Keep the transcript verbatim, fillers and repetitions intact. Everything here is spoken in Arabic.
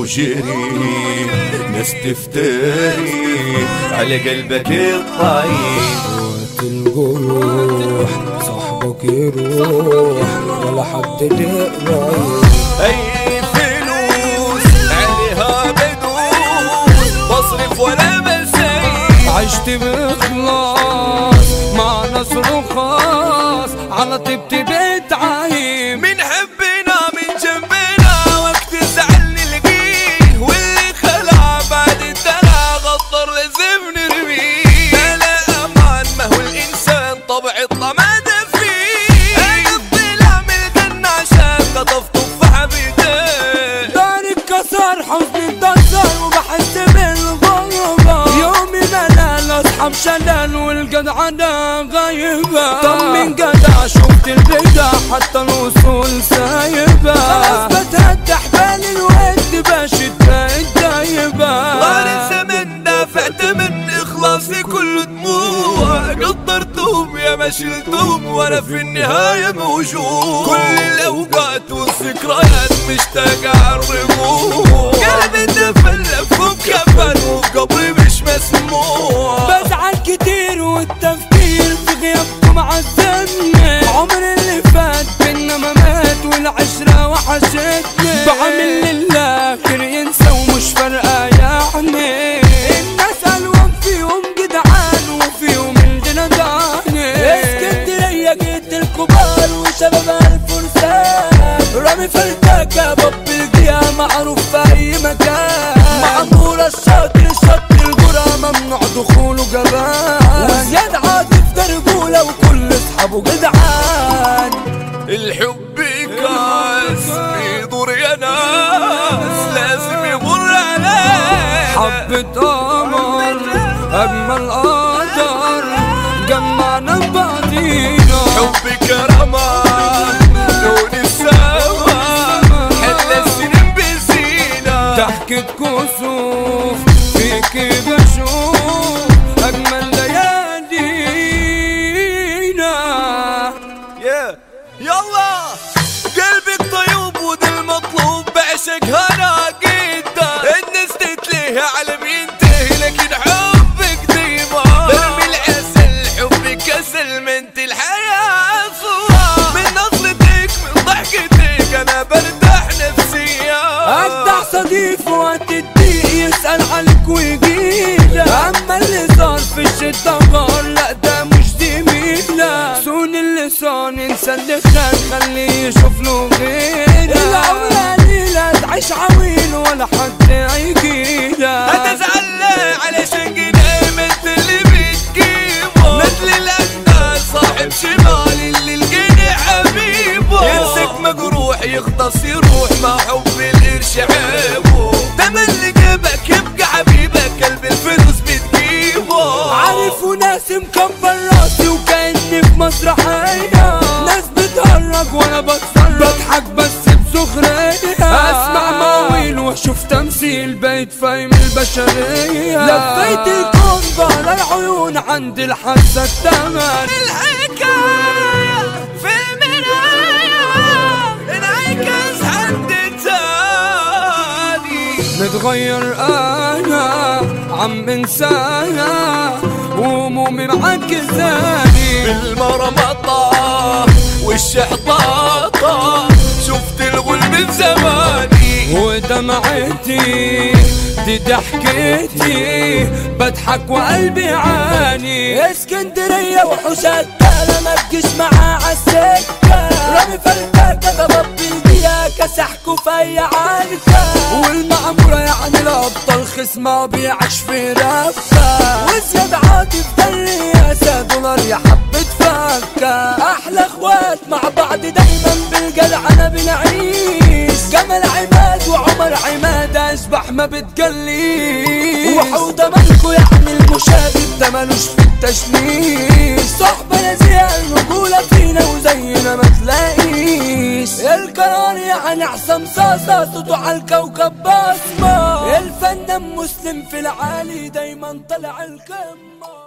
وجري ناس تفتري على قلبك الطيب. وقت الجروح صاحبك يروح ولا حد تقرب. اي فلوس عليها بدوس بصرف ولا بسيب. عشت بإخلاص مع ناس رخاص على طيبتي بتعايب. من حبنا من جنبنا وقت زعلني لقيه واللي خلع بعد الدلع غدر لازم نرميه. لا لا امان ما هو الانسان طبع الطمع ده فيه. انا الطلع من الجنة عشان قطف تفاحة بيديه. داري اتكسر حزني اتكسر وبحس بالغربة. يومي ملل اصحاب شلل والجدعنة غايبة. طمن جدع شفت البدع حتى الوصول سايبة. خلاص بتهدى حبال الود باشد بقت دايبة. طار الزمن دافعت من اخلاصي كله دموع. قدرتهم يا ما شلتهم وانا في النهاية موجود. كل الاوقات والذكريات مشتاق اعرفوه. قلبي تفلف ومكفل وقبري مش مسموع. بزعل كتير والتفكير في غيابكم عذبني. عمر اللي فات بينا ما مات والعشرة وحشتني. بعمل للآخر ينسى ومش فارقة يعني. الناس ألوان فيهم جدعان وفيهم الجنداني. اسكندرية جيت الكبار وشباب الفرسان. رامي فلتاكة باب الجيا معروف في أي مكان. معمورة الشاطر الشط الجرى ممنوع دخوله جبان. وزياد عاطف ده رجولة وكل اصحابه جدعان. الحب كاس بيدور يا ناس لازم يمر عليه. حبة قمر أجمل قدر جمعنا ببعضينا. حبك رماد لون السما حل السنين بزينة. ضحكة كسوف فيكي بشوف أجمل ليالينا. yeah. يلا قلبك طيوب وده المطلوب بعشق هنا جدا. الناس تتلهي على بينتهي لكن حبك ديما. برمي العسل حبك كسل منت الحياة صورة. من نظرتك من ضحكتك انا برتاح نفسيا. أجدع صديق وقت الضيق يسأل عليك ويجيلك. أما اللي صار في الشدة غار لأ ده مش زميلك. سون اللسان انسى اللي خان خليه يشوف له غيرك. العمر قليلة تعيش عويل ولا حد هيجيلك. هتزعل علشان جنايم انت اللي بتجيبه. مثل الأندال صاحب شمال اللي الجني حبيبه. يمسك مجروح يختص يروح مع حب القرش عيبه. تملي جيبك يبقى حبيبك قلب الفلوس بتجيبه. عارف وناس مكبر راسي وكأني في مسرحية. ناس بتهرج وانا بتفرج بضحك بس بسخرية. اسمع مواويل واشوف تمثيل بقيت فاهم البشرية. لفيت الكون بهر العيون عند الحاسة التمن. الحكاية في المراية انعكس حد تاني. متغير انا عم انسانا وهمومي معكزاني. بالمرمطة والشحطاطة شفت الغل من زماني. ودمعتي دي ضحكتي بضحك وقلبي عاني. اسكندرية وحوشات انا ما تجيش معاه عالسكة. رامي فلتاكة ضبط الجيا كسحكوا في اي عركة. والمعمورة يعني الابطال خصمة بيعيش في رفة. وزياد عاطف ده الرئاسة دولار يا حبة فكة. احلى اخوات مع بعض دايما بالجدعنة بنعيش. جمال عماد وعمر عماد اشبح ما بتجليش. وحوضة ملكو يعني المشاهد ده ملوش في التشميش. صحبة نزيهة الرجولة فينا وزينا ما تلاقيش. القرار يعني عصام صاصة صوته عالكوكب بصمة. الفنان مسلم في العالي دايما طلع القمة.